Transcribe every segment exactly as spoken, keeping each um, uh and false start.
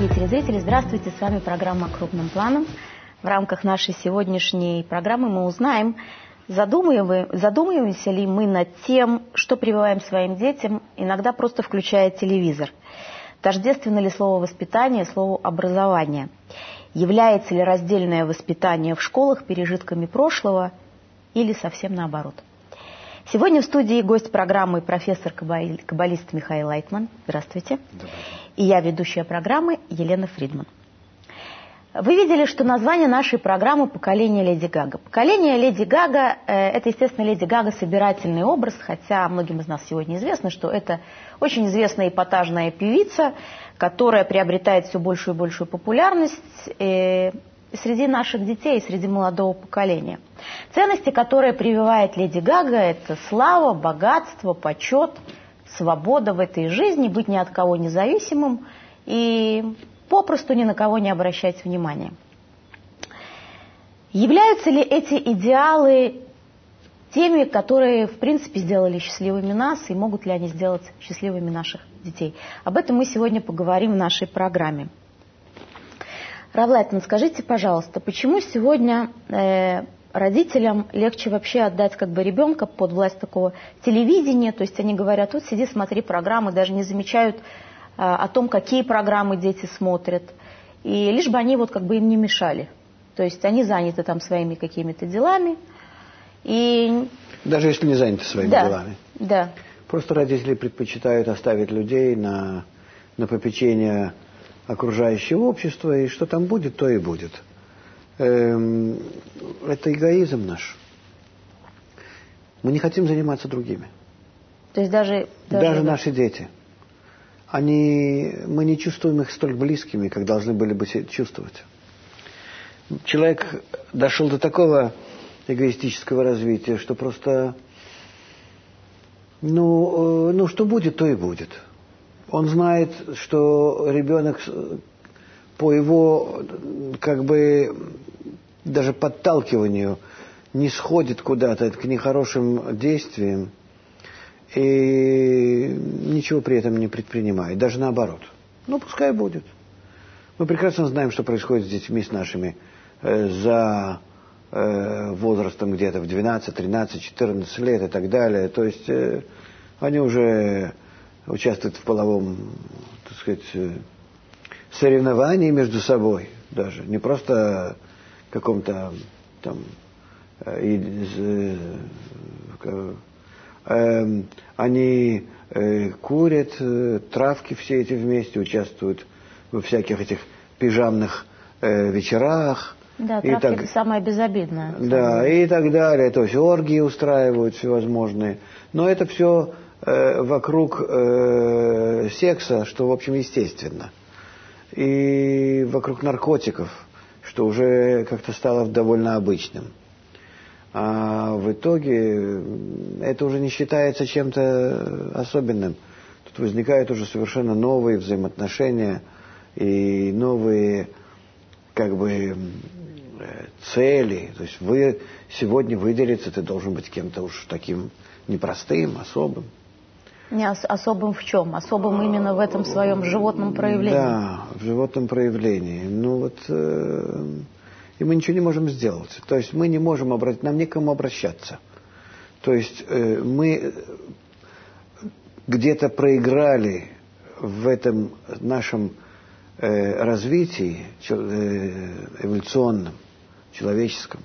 дорогие телезрители, здравствуйте, с вами программа «Крупным планом». В рамках нашей сегодняшней программы мы узнаем, задумываемся ли мы над тем, что прививаем своим детям, иногда просто включая телевизор. Тождественно ли слово «воспитание» слову «образование»? Является ли раздельное воспитание в школах пережитками прошлого или совсем наоборот? Сегодня в студии гость программы профессор-каббалист Михаил Лайтман. Здравствуйте. И я, ведущая программы, Елена Фридман. Вы видели, что название нашей программы «Поколение Леди Гага». Поколение Леди Гага – это, естественно, Леди Гага собирательный образ, хотя многим из нас сегодня известно, что это очень известная эпатажная певица, которая приобретает все большую и большую популярность среди наших детей, среди молодого поколения. Ценности, которые прививает Леди Гага – это слава, богатство, почет, свобода в этой жизни, быть ни от кого независимым и попросту ни на кого не обращать внимания. Являются ли эти идеалы теми, которые, в принципе, сделали счастливыми нас, и могут ли они сделать счастливыми наших детей? Об этом мы сегодня поговорим в нашей программе. Рав Лайтман, скажите, пожалуйста, почему сегодня э, родителям легче вообще отдать как бы ребенка под власть такого телевидения, то есть они говорят, вот сиди, смотри программы, даже не замечают э, о том, какие программы дети смотрят, и лишь бы они вот как бы им не мешали. То есть они заняты там своими какими-то делами. И... Даже если не заняты своими да, делами. Да. Просто родители предпочитают оставить людей на, на попечение окружающего общества, и что там будет, то и будет. Эм, это эгоизм наш. Мы не хотим заниматься другими. То есть даже... Даже, даже наши дети. Они, мы не чувствуем их столь близкими, как должны были бы чувствовать. Человек дошел до такого эгоистического развития, что просто, ну, ну, что будет, то и будет. Он знает, что ребенок по его, как бы, даже подталкиванию не сходит куда-то к нехорошим действиям и ничего при этом не предпринимает, даже наоборот. Ну, пускай будет. Мы прекрасно знаем, что происходит с детьми, с нашими, э, за э, возрастом где-то в двенадцать, тринадцать, четырнадцать лет и так далее. То есть э, они уже участвуют в половом, так сказать, соревновании между собой даже. Не просто в каком-то там э, э, э, они э, курят, э, травки все эти вместе, участвуют во всяких этих пижамных э, вечерах. Да, травки так, это самое безобидное. Да, самое. И так далее. То есть оргии устраивают всевозможные. Но это все э, вокруг э, секса, что, в общем, естественно. И вокруг наркотиков, что уже как-то стало довольно обычным. А в итоге это уже не считается чем-то особенным. Тут возникают уже совершенно новые взаимоотношения и новые, как бы, цели. То есть вы сегодня выделиться, ты должен быть кем-то уж таким непростым, особым. Не ос- особым в чем? Особым именно в этом своем животном проявлении. Да, в животном проявлении. Ну вот, э, и мы ничего не можем сделать. То есть мы не можем обратиться, нам некому обращаться. То есть э, мы где-то проиграли в этом нашем э, развитии э, эволюционном, человеческом.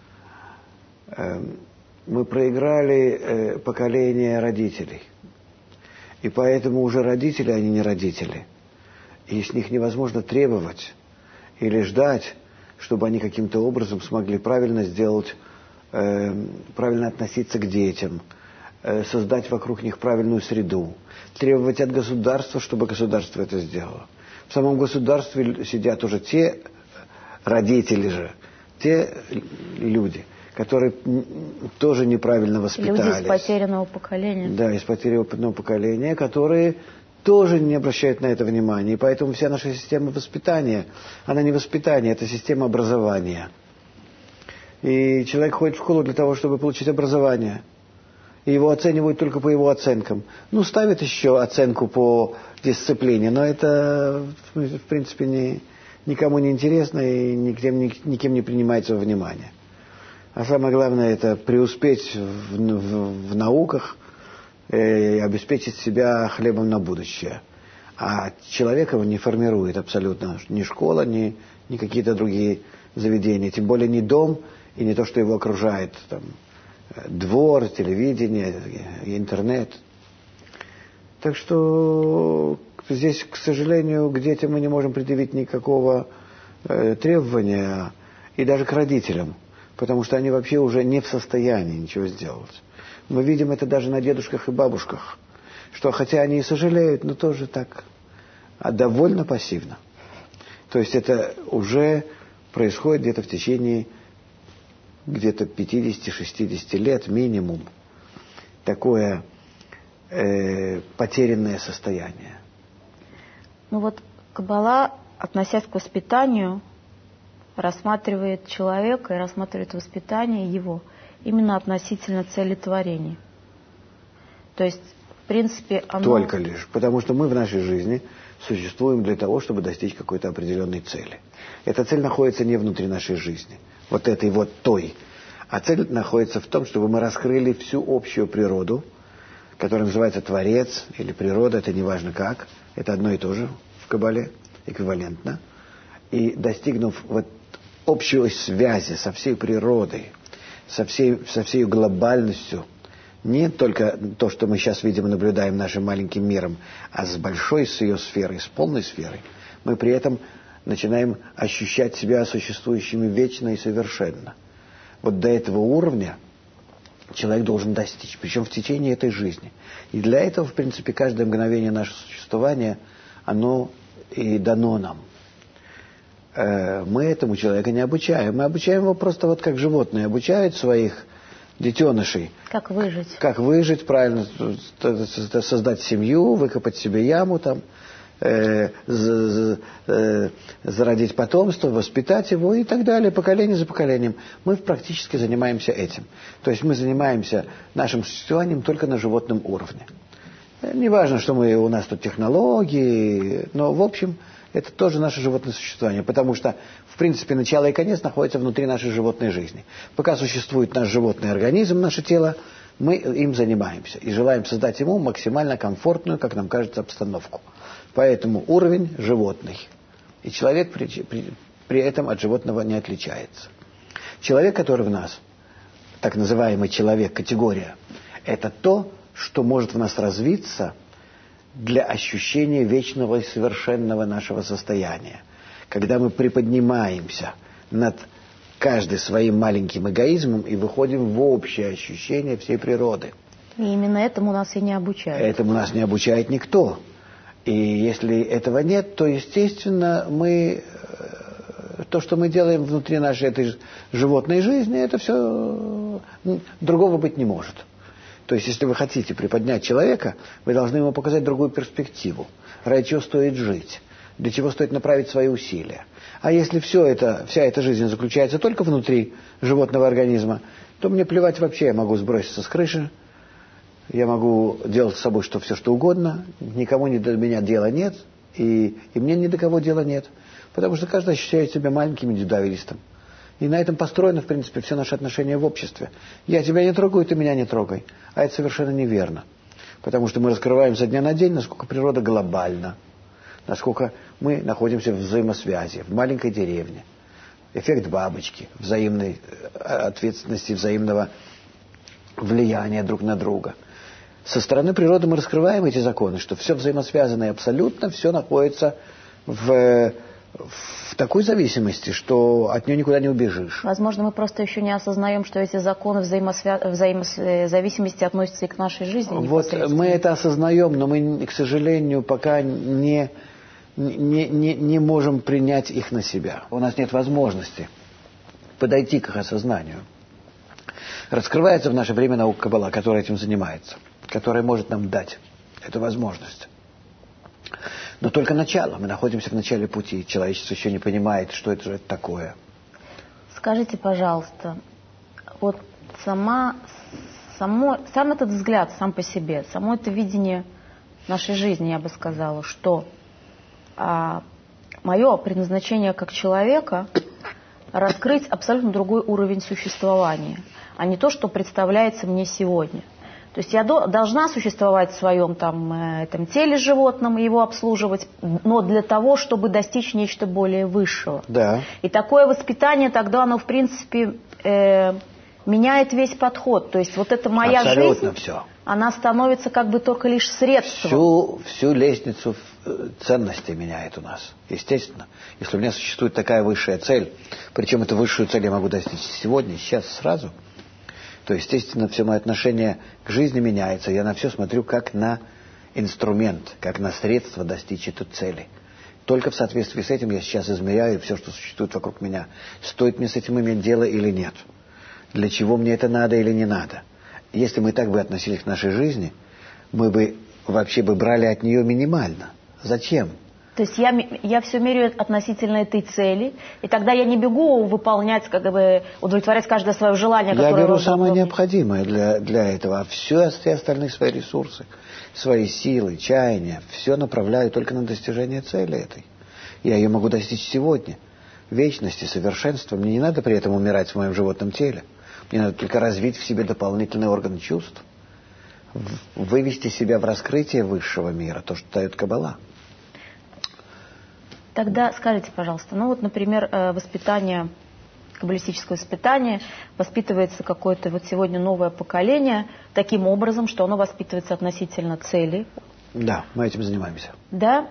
Э, мы проиграли э, поколение родителей. И поэтому уже родители, они не родители. И с них невозможно требовать или ждать, чтобы они каким-то образом смогли правильно сделать, э, правильно относиться к детям, э, создать вокруг них правильную среду, требовать от государства, чтобы государство это сделало. В самом государстве сидят уже те родители же, те люди, которые тоже неправильно воспитались. Люди из потерянного поколения. Да, из потерянного поколения, которые тоже не обращают на это внимания. И поэтому вся наша система воспитания, она не воспитание, это система образования. И человек ходит в школу для того, чтобы получить образование. и его оценивают только по его оценкам. Ну, ставят еще оценку по дисциплине, но это, в принципе, не, никому не интересно и никем, никем не принимается во внимание. А самое главное, это преуспеть в, в, в науках и обеспечить себя хлебом на будущее. А человека не формирует абсолютно ни школа, ни, ни какие-то другие заведения, тем более не дом и не то, что его окружает, там, двор, телевидение, интернет. Так что здесь, к сожалению, к детям мы не можем предъявить никакого э, требования, и даже к родителям, потому что они вообще уже не в состоянии ничего сделать. Мы видим это даже на дедушках и бабушках, что хотя они и сожалеют, но тоже так, а довольно пассивно. То есть это уже происходит где-то в течение где-то пятьдесят-шестьдесят лет минимум. Такое э, потерянное состояние. Ну вот Каббала, относясь к воспитанию, рассматривает человека и рассматривает воспитание его именно относительно цели творения. То есть, в принципе, оно... Только лишь. Потому что мы в нашей жизни существуем для того, чтобы достичь какой-то определенной цели. Эта цель находится не внутри нашей жизни, вот этой вот той. А цель находится в том, чтобы мы раскрыли всю общую природу, которая называется Творец или природа, это не важно как, это одно и то же в Каббале, эквивалентно. И достигнув вот общей связи со всей природой, со всей, со всей глобальностью, не только то, что мы сейчас видим и наблюдаем нашим маленьким миром, а с большой с ее сферой, с полной сферой, мы при этом начинаем ощущать себя существующими вечно и совершенно. Вот до этого уровня человек должен достичь, причем в течение этой жизни. И для этого, в принципе, каждое мгновение нашего существования, оно и дано нам. Мы этому человека не обучаем. Мы обучаем его просто вот как животные обучают своих детенышей. Как выжить. Как выжить, правильно, создать семью, выкопать себе яму, там, э, з, э, зародить потомство, воспитать его и так далее, поколение за поколением. Мы практически занимаемся этим. То есть мы занимаемся нашим существованием только на животном уровне. Не важно, что мы, у нас тут технологии, но в общем это тоже наше животное существование, потому что, в принципе, начало и конец находятся внутри нашей животной жизни. Пока существует наш животный организм, наше тело, мы им занимаемся и желаем создать ему максимально комфортную, как нам кажется, обстановку. Поэтому уровень животный. И человек при, при, при этом от животного не отличается. Человек, который в нас, так называемый человек, категория, это то, что может в нас развиться для ощущения вечного и совершенного нашего состояния. Когда мы приподнимаемся над каждым своим маленьким эгоизмом и выходим в общее ощущение всей природы. И именно этому нас и не обучают. Этому нас не обучает никто. И если этого нет, то, естественно, мы, то, что мы делаем внутри нашей этой животной жизни, это все другого быть не может. То есть, если вы хотите приподнять человека, вы должны ему показать другую перспективу. Ради чего стоит жить, для чего стоит направить свои усилия. А если все это, вся эта жизнь заключается только внутри животного организма, то мне плевать вообще, я могу сброситься с крыши, я могу делать с собой что, все что угодно, никому ни до меня дела нет, и, и мне ни до кого дела нет, потому что каждый ощущает себя маленьким индивидуалистом. И на этом построено, в принципе, все наши отношения в обществе. Я тебя не трогаю, ты меня не трогай. А это совершенно неверно. Потому что мы раскрываем со дня на день, насколько природа глобальна, насколько мы находимся в взаимосвязи, в маленькой деревне. Эффект бабочки, взаимной ответственности, взаимного влияния друг на друга. Со стороны природы мы раскрываем эти законы, что все взаимосвязано и абсолютно все находится в... в такой зависимости, что от нее никуда не убежишь. Возможно, мы просто еще не осознаем, что эти законы взаимосвя... взаимозависимости относятся и к нашей жизни. Вот мы это осознаем, но мы, к сожалению, пока не, не, не, не можем принять их на себя. У нас нет возможности подойти к их осознанию. Раскрывается в наше время наука Каббала, которая этим занимается, которая может нам дать эту возможность. Но только начало. Мы находимся в начале пути. Человечество еще не понимает, что это же такое. Скажите, пожалуйста, вот сама, само, сам этот взгляд сам по себе, само это видение нашей жизни, я бы сказала, что а, мое предназначение как человека раскрыть абсолютно другой уровень существования, а не то, что представляется мне сегодня. То есть я до, должна существовать в своем там, э, этом теле животном, его обслуживать, но для того, чтобы достичь нечто более высшего. Да. И такое воспитание тогда, оно, в принципе, э, меняет весь подход. То есть вот эта моя Абсолютно жизнь, все. она становится как бы только лишь средством. Всю, всю лестницу ценностей меняет у нас, естественно. Если у меня существует такая высшая цель, причем эту высшую цель я могу достичь сегодня, сейчас, сразу, то, естественно, все мое отношение к жизни меняется. Я на все смотрю как на инструмент, как на средство достичь этой цели. Только в соответствии с этим я сейчас измеряю все, что существует вокруг меня. Стоит мне с этим иметь дело или нет. Для чего мне это надо или не надо. Если мы так бы относились к нашей жизни, мы бы вообще бы брали от нее минимально. Зачем? То есть я, я все меряю относительно этой цели, и тогда я не бегу выполнять, как бы удовлетворять каждое свое желание. Я беру самое должно... необходимое для, для этого, а все, все остальные свои ресурсы, свои силы, чаяния, все направляю только на достижение цели этой. Я ее могу достичь сегодня, вечности, совершенства. Мне не надо при этом умирать в моем животном теле. Мне надо только развить в себе дополнительный орган чувств, вывести себя в раскрытие высшего мира, то, что дает Каббала. Тогда скажите, пожалуйста, ну вот, например, воспитание, каббалистическое воспитание, воспитывается какое-то вот сегодня новое поколение таким образом, что оно воспитывается относительно цели. Да, мы этим занимаемся. Да.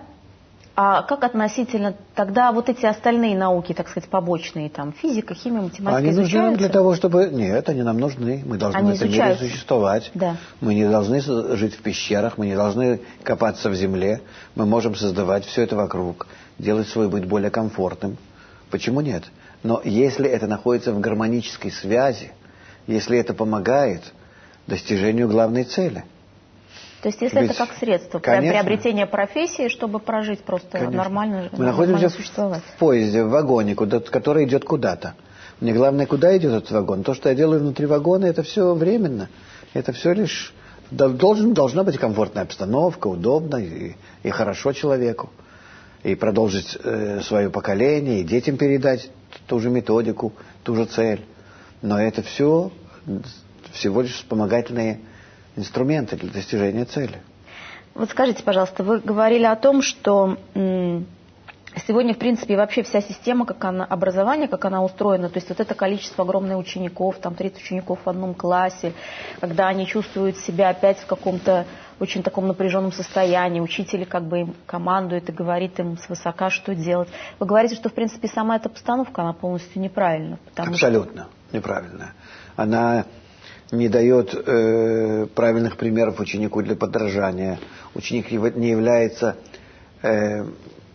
А как относительно тогда вот эти остальные науки, так сказать, побочные, там, физика, химия, математика, они изучаются? Нужны нам для того, чтобы... Нет, они нам нужны. Мы должны они в этом мире существовать. Да. Мы не должны жить в пещерах, мы не должны копаться в земле. Мы можем создавать все это вокруг, делать свой быт более комфортным. Почему нет? Но если это находится в гармонической связи, если это помогает достижению главной цели. То есть если Ведь, это как средство, конечно, приобретение профессии, чтобы прожить просто конечно. нормально, Мы нормально находимся существовать. в поезде, в вагоне, куда, который идет куда-то. Мне главное, куда идет этот вагон. То, что я делаю внутри вагона, это все временно. Это все лишь... Должен, должна быть комфортная обстановка, удобно и, и хорошо человеку. И продолжить э, свое поколение, и детям передать ту же методику, ту же цель. Но это все всего лишь вспомогательные инструменты для достижения цели. Вот скажите, пожалуйста, вы говорили о том, что м, сегодня, в принципе, вообще вся система как она, образования, как она устроена, то есть вот это количество огромных учеников, там тридцать учеников в одном классе, когда они чувствуют себя опять в каком-то очень таком напряженном состоянии, учитель как бы им командует и говорит им свысока, что делать. Вы говорите, что, в принципе, сама эта постановка, она полностью неправильна. Абсолютно что... неправильная. Она... не дает э, правильных примеров ученику для подражания. Ученик не является э,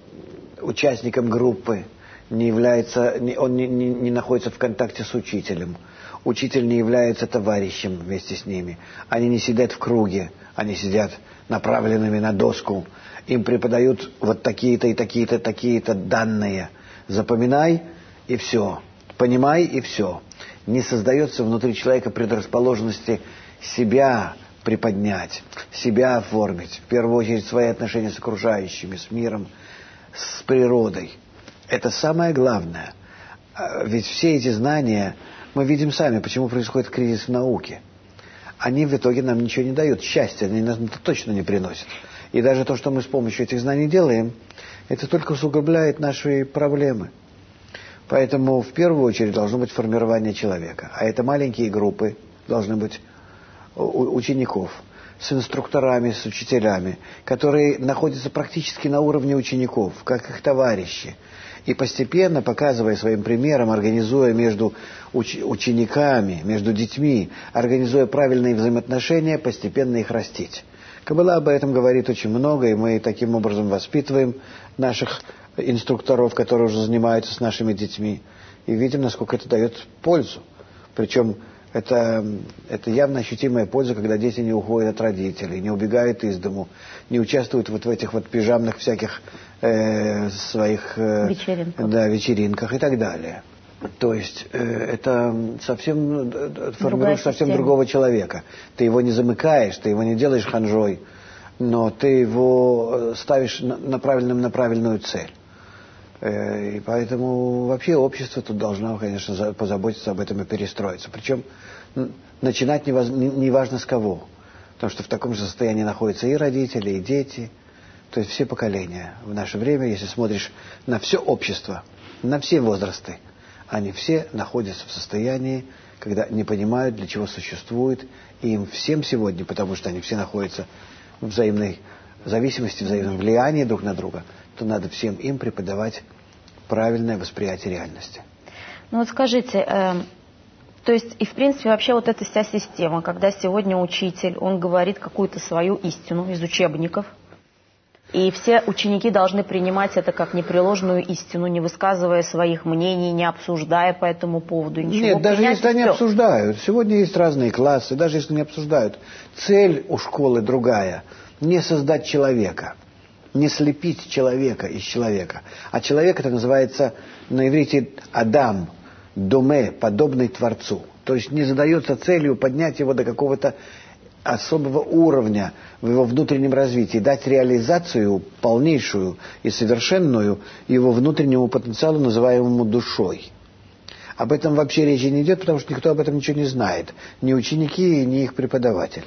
участником группы, не является, не, он не, не, не находится в контакте с учителем. Учитель не является товарищем вместе с ними. Они не сидят в круге, они сидят направленными на доску. Им преподают вот такие-то и такие-то, такие-то данные. Запоминай и все. Понимай и все. Не создается внутри человека предрасположенности себя приподнять, себя оформить, в первую очередь свои отношения с окружающими, с миром, с природой. Это самое главное. Ведь все эти знания, мы видим сами, почему происходит кризис в науке. Они в итоге нам ничего не дают, счастья они нам точно не приносят. И даже то, что мы с помощью этих знаний делаем, это только усугубляет наши проблемы. Поэтому в первую очередь должно быть формирование человека. А это маленькие группы, должны быть учеников, с инструкторами, с учителями, которые находятся практически на уровне учеников, как их товарищи. И постепенно, показывая своим примером, организуя между уч- учениками, между детьми, организуя правильные взаимоотношения, постепенно их растить. Каббала об этом говорит очень много, и мы таким образом воспитываем наших инструкторов, которые уже занимаются с нашими детьми, и видим, насколько это дает пользу. Причем это, это явно ощутимая польза, когда дети не уходят от родителей, не убегают из дому, не участвуют вот в этих вот пижамных всяких э, своих э, вечеринках. Да, вечеринках и так далее. То есть э, это совсем формируешь совсем другого человека. Ты его не замыкаешь, ты его не делаешь ханжой, но ты его ставишь на, на, правильном, на правильную цель. Э, и поэтому вообще общество тут должно, конечно, за, позаботиться об этом и перестроиться. Причем начинать не, воз, не, не важно с кого. Потому что в таком же состоянии находятся и родители, и дети. То есть все поколения. В наше время, если смотришь на все общество, на все возрасты, они все находятся в состоянии, когда не понимают, для чего существует, и им всем сегодня, потому что они все находятся в взаимной зависимости, в взаимном влиянии друг на друга, то надо всем им преподавать правильное восприятие реальности. Ну вот скажите, э, то есть и в принципе вообще вот эта вся система, когда сегодня учитель, он говорит какую-то свою истину из учебников, и все ученики должны принимать это как непреложную истину, не высказывая своих мнений, не обсуждая по этому поводу ничего. Нет, даже если они обсуждают. Сегодня есть разные классы, даже если не обсуждают. Цель у школы другая. Не создать человека, не слепить человека из человека. А человек это называется на иврите Адам, доме, подобный Творцу. То есть не задается целью поднять его до какого-то особого уровня в его внутреннем развитии, дать реализацию полнейшую и совершенную его внутреннему потенциалу, называемому душой. Об этом вообще речи не идет, потому что никто об этом ничего не знает. Ни ученики, ни их преподаватели.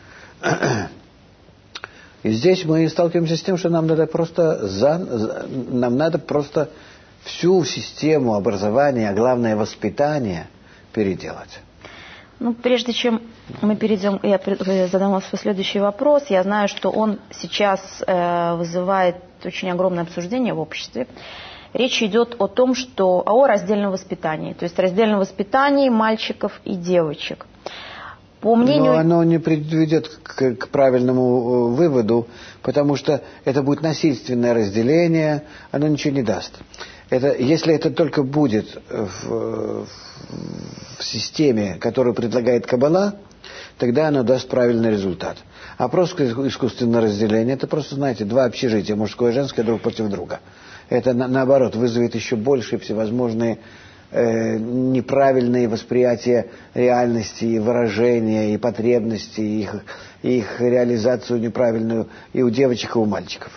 И здесь мы сталкиваемся с тем, что нам надо просто, за, нам надо просто всю систему образования, а главное воспитания переделать. Ну, прежде чем мы перейдем, я задам вам свой следующий вопрос. Я знаю, что он сейчас э, вызывает очень огромное обсуждение в обществе. Речь идет о том, что о раздельном воспитании, то есть раздельном воспитании мальчиков и девочек. По мнению... Но оно не приведет к, к правильному выводу, потому что это будет насильственное разделение, оно ничего не даст. Это, если это только будет в, в системе, которую предлагает Каббала, тогда оно даст правильный результат. А просто искусственное разделение, это просто, знаете, два общежития, мужское и женское, друг против друга. Это, на, наоборот, вызовет еще больше всевозможные э, неправильные восприятия реальности, и выражения, и потребностей, и их, и их реализацию неправильную и у девочек, и у мальчиков.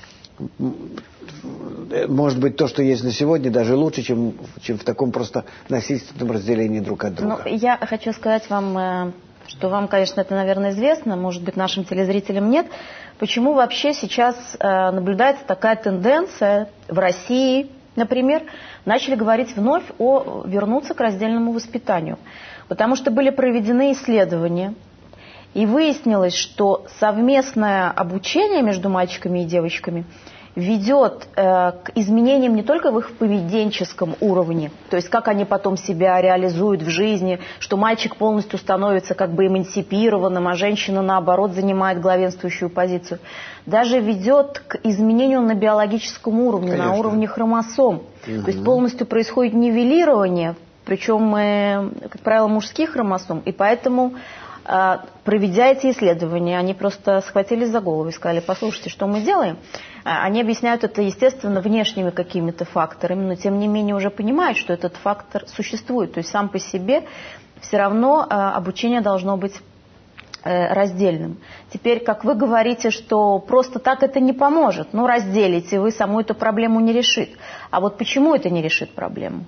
Может быть, то, что есть на сегодня, даже лучше, чем, чем в таком просто насильственном разделении друг от друга. Ну, я хочу сказать вам, что вам, конечно, это, наверное, известно, может быть, нашим телезрителям нет, почему вообще сейчас наблюдается такая тенденция в России, например, начали говорить вновь о вернуться к раздельному воспитанию. Потому что были проведены исследования, и выяснилось, что совместное обучение между мальчиками и девочками ведет э, к изменениям не только в их поведенческом уровне, то есть как они потом себя реализуют в жизни, что мальчик полностью становится как бы эмансипированным, а женщина, наоборот, занимает главенствующую позицию, даже ведет к изменению на биологическом уровне, Конечно. На уровне хромосом. Угу. То есть полностью происходит нивелирование, причем, э, как правило, мужских хромосом, и поэтому... Проведя эти исследования, они просто схватились за голову и сказали: послушайте, что мы делаем. Они объясняют это, естественно, внешними какими-то факторами, но тем не менее уже понимают, что этот фактор существует. То есть сам по себе все равно обучение должно быть раздельным. Теперь, как вы говорите, что просто так это не поможет. Ну, разделите, вы саму эту проблему не решит. А вот почему это не решит проблему?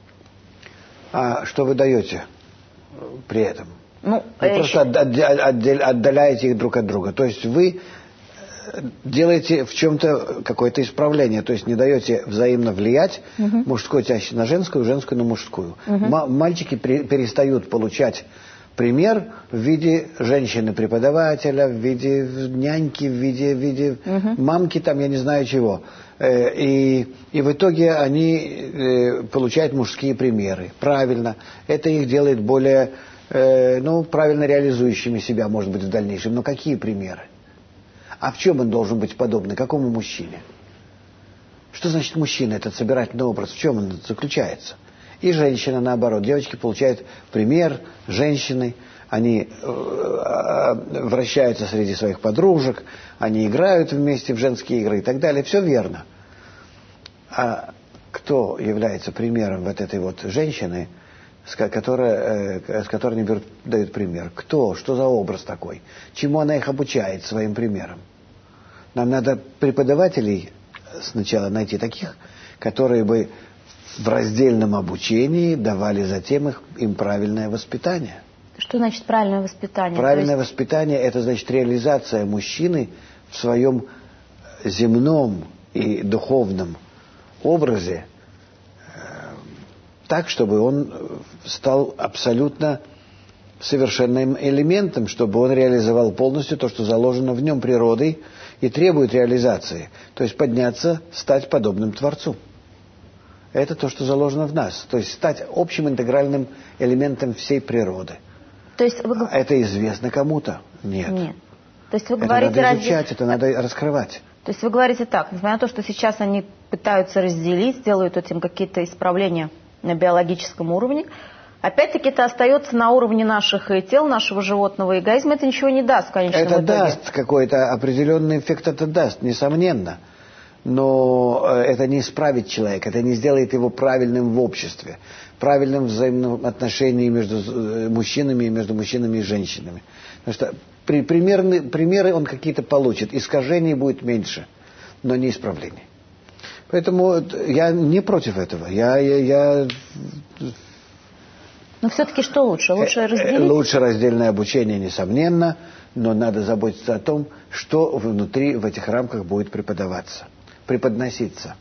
А что вы даете при этом? Ну, вы просто отдаляете их друг от друга. То есть вы делаете в чем-то какое-то исправление. То есть не даете взаимно влиять угу. мужскую чаще на женскую, женскую на мужскую. Угу. Мальчики перестают получать пример в виде женщины-преподавателя, в виде няньки, в виде, в виде угу. мамки, там я не знаю чего. И, и в итоге они получают мужские примеры. Правильно. Это их делает более... ну, правильно реализующими себя, может быть, в дальнейшем. Но какие примеры? А в чем он должен быть подобный? Какому мужчине? Что значит мужчина, этот собирательный образ? В чем он заключается? И женщина, наоборот. Девочки получают пример женщины. Они вращаются среди своих подружек, они играют вместе в женские игры и так далее. Все верно. А кто является примером вот этой вот женщины, с которой, с которой они берут, дают пример? Кто? Что за образ такой? Чему она их обучает своим примером? Нам надо преподавателей сначала найти таких, которые бы в раздельном обучении давали затем их, им правильное воспитание. Что значит правильное воспитание? Правильное есть... воспитание – это значит реализация мужчины в своем земном и духовном образе э, так, чтобы он стал абсолютно совершенным элементом, чтобы он реализовал полностью то, что заложено в нем природой и требует реализации. То есть подняться, стать подобным Творцу. Это то, что заложено в нас. То есть стать общим интегральным элементом всей природы. То есть вы... Это известно кому-то? Нет. Нет. То есть вы это говорите, надо изучать, ради... это надо раскрывать. То есть вы говорите так, несмотря на то, что сейчас они пытаются разделить, делают этим какие-то исправления на биологическом уровне, опять-таки это остается на уровне наших тел, нашего животного эгоизма, это ничего не даст в конечном это итоге. Это даст какой-то определенный эффект, это даст, несомненно. Но это не исправит человека, это не сделает его правильным в обществе, правильным взаимным отношением между мужчинами и между мужчинами и женщинами. Потому что при, примерные, примеры он какие-то получит, искажений будет меньше, но не исправлений. Поэтому я не против этого. Я, я, я... Но все-таки что лучше? Лучше разделить? Лучше раздельное обучение, несомненно, но надо заботиться о том, что внутри в этих рамках будет преподаваться, преподноситься.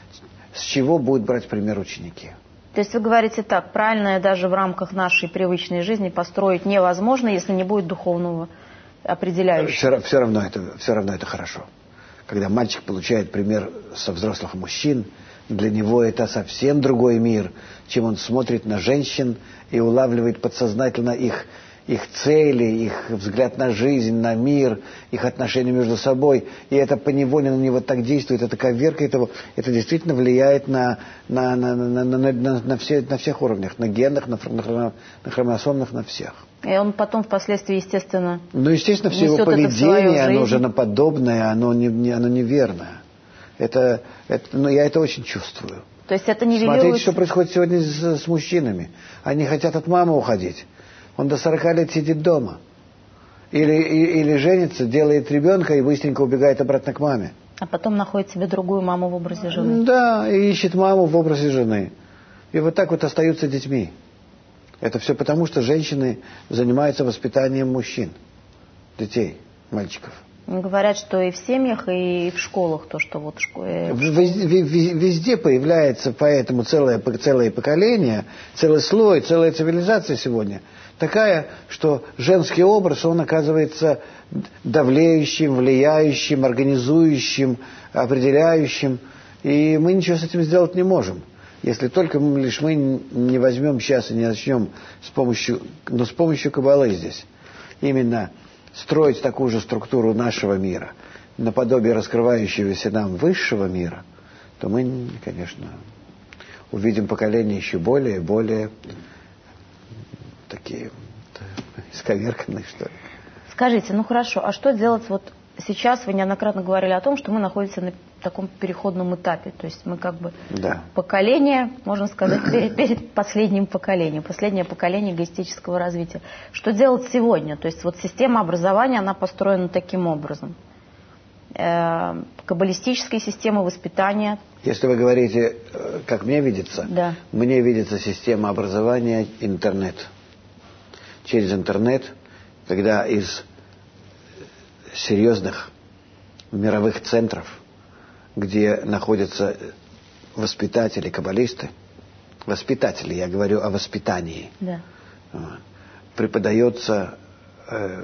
С чего будут брать пример ученики. То есть вы говорите так, правильное даже в рамках нашей привычной жизни построить невозможно, если не будет духовного определяющего. Все, все, равно это, все равно это хорошо. Когда мальчик получает пример со взрослых мужчин, для него это совсем другой мир, чем он смотрит на женщин и улавливает подсознательно их, их цели, их взгляд на жизнь, на мир, их отношения между собой. И это поневоле на него так действует, это коверкает его. Это действительно влияет на, на, на, на, на, на, на, все, на всех уровнях, на генах, на, на, на хромосомных, на всех. И он потом впоследствии, естественно, Ну, естественно, все его поведение, оно женоподобное, оно, не, не, оно неверное. Это, это, ну, я это очень чувствую. То есть это нивелируется... Смотрите, что происходит сегодня с, с мужчинами. Они хотят от мамы уходить. Он до сорока лет сидит дома. Или, и, или женится, делает ребенка и быстренько убегает обратно к маме. А потом находит себе другую маму в образе жены. Да, и ищет маму в образе жены. И вот так вот остаются детьми. Это все потому, что женщины занимаются воспитанием мужчин, детей, мальчиков. Говорят, что и в семьях, и в школах то, что вот... Везде, везде появляется поэтому целое, целое поколение, целый слой, целая цивилизация сегодня. Такая, что женский образ, он оказывается давлеющим, влияющим, организующим, определяющим. И мы ничего с этим сделать не можем. Если только мы, лишь мы не возьмем сейчас и не начнем с помощью, ну, с помощью Каббалы здесь. Именно строить такую же структуру нашего мира, наподобие раскрывающегося нам высшего мира, то мы, конечно, увидим поколения еще более и более такие исковерканные, что ли. Скажите, ну хорошо, а что делать вот сейчас? Вы неоднократно говорили о том, что мы находимся на таком переходном этапе. То есть мы как бы да. поколение, можно сказать, перед, перед последним поколением. Последнее поколение эгоистического развития. Что делать сегодня? То есть вот система образования, она построена таким образом. Э, каббалистическая система воспитания. Если вы говорите, как мне видится, да. мне видится система образования интернет. Через интернет, когда из серьезных мировых центров, где находятся воспитатели, каббалисты, воспитатели, я говорю о воспитании, да. преподается э,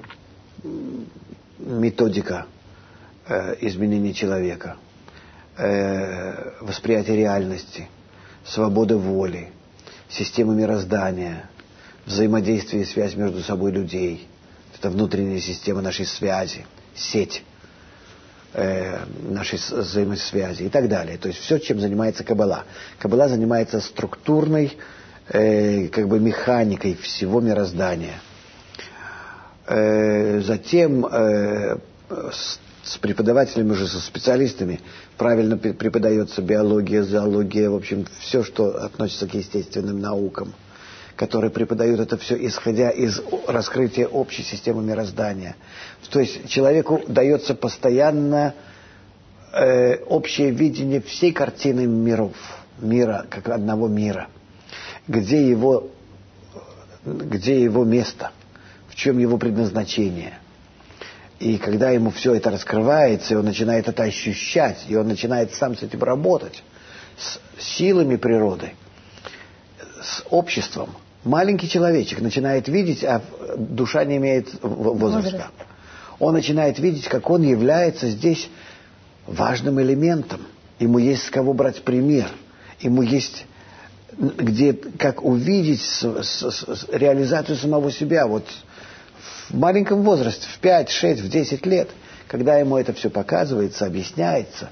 методика э, изменения человека, э, восприятие реальности, свобода воли, система мироздания, взаимодействие и связь между собой людей. Это внутренняя система нашей связи, сеть э, нашей взаимосвязи и так далее. То есть все, чем занимается Каббала. Каббала занимается структурной э, как бы механикой всего мироздания. Э, затем э, с, с преподавателями, уже со специалистами, правильно преподается биология, зоология, в общем, все, что относится к естественным наукам, которые преподают это все, исходя из раскрытия общей системы мироздания. То есть человеку дается постоянно э, общее видение всей картины миров, мира, как одного мира, где его, где его место, в чем его предназначение. И когда ему все это раскрывается, и он начинает это ощущать, и он начинает сам с этим работать, с силами природы, с обществом, маленький человечек начинает видеть, а душа не имеет возраста. Возраст. Он начинает видеть, как он является здесь важным элементом. Ему есть с кого брать пример. Ему есть где, как увидеть с, с, с, реализацию самого себя. Вот в маленьком возрасте, в пять, шесть, в десять лет, когда ему это все показывается, объясняется,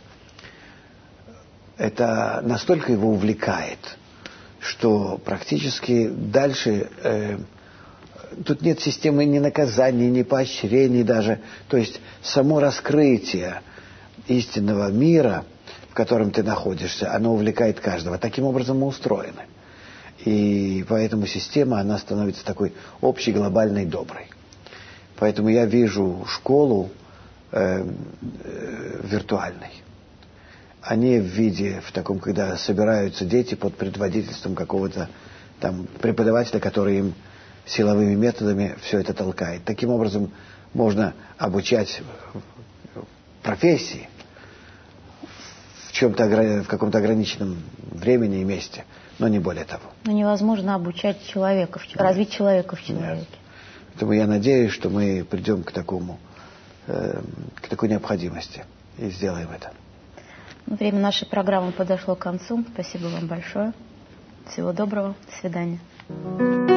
это настолько его увлекает, что практически дальше э, тут нет системы ни наказаний, ни поощрений даже. То есть само раскрытие истинного мира, в котором ты находишься, оно увлекает каждого. Таким образом мы устроены. И поэтому система, она становится такой общей, глобальной, доброй. Поэтому я вижу школу э, э, виртуальной. А не в виде, в таком, когда собираются дети под предводительством какого-то там преподавателя, который им силовыми методами все это толкает. Таким образом можно обучать профессии в чем-то, в каком-то ограниченном времени и месте, но не более того. Но невозможно обучать человека, развить человека в человеке. Нет. Поэтому я надеюсь, что мы придем к такому, э, к такой необходимости и сделаем это. Время нашей программы подошло к концу. Спасибо вам большое. Всего доброго. До свидания.